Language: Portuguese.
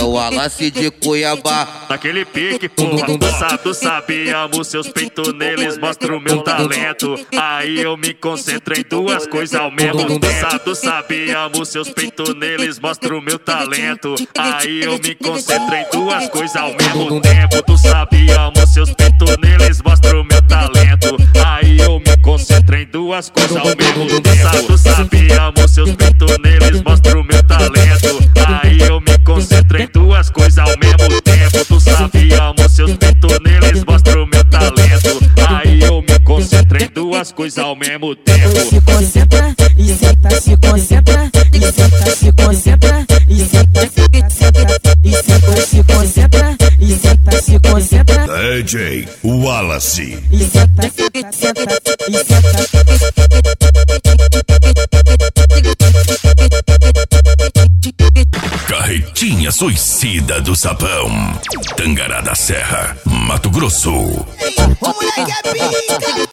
É o Wallace de Cuiabá. Naquele pique, porra, tu sabe, amo seus peitos neles, mostro o meu talento. Aí eu me concentro em duas coisas ao mesmo tempo. Tu sabe, amo seus peitos neles, mostro o meu talento. Aí eu me concentro em duas coisas ao mesmo tempo. Tu sabe, amo seus peitos neles, mostro o meu talento. Aí eu me concentro em duas coisas ao mesmo tempo. Tu sabe, amo seus peitos neles, mostro o meu talento. Aí eu me concentro em duas coisas ao mesmo tempo. Tu sabe, amo seus peitos neles, mostro o meu talento. Aí eu me concentro em duas coisas ao mesmo tempo. Se concentra e senta, se concentra e senta, se concentra e senta, senta e senta, se concentra e senta, se concentra. DJ Wallace. E senta, senta, senta e senta. Carretinha Suicida do Sapão. Tangará da Serra, Mato Grosso. O moleque é pica.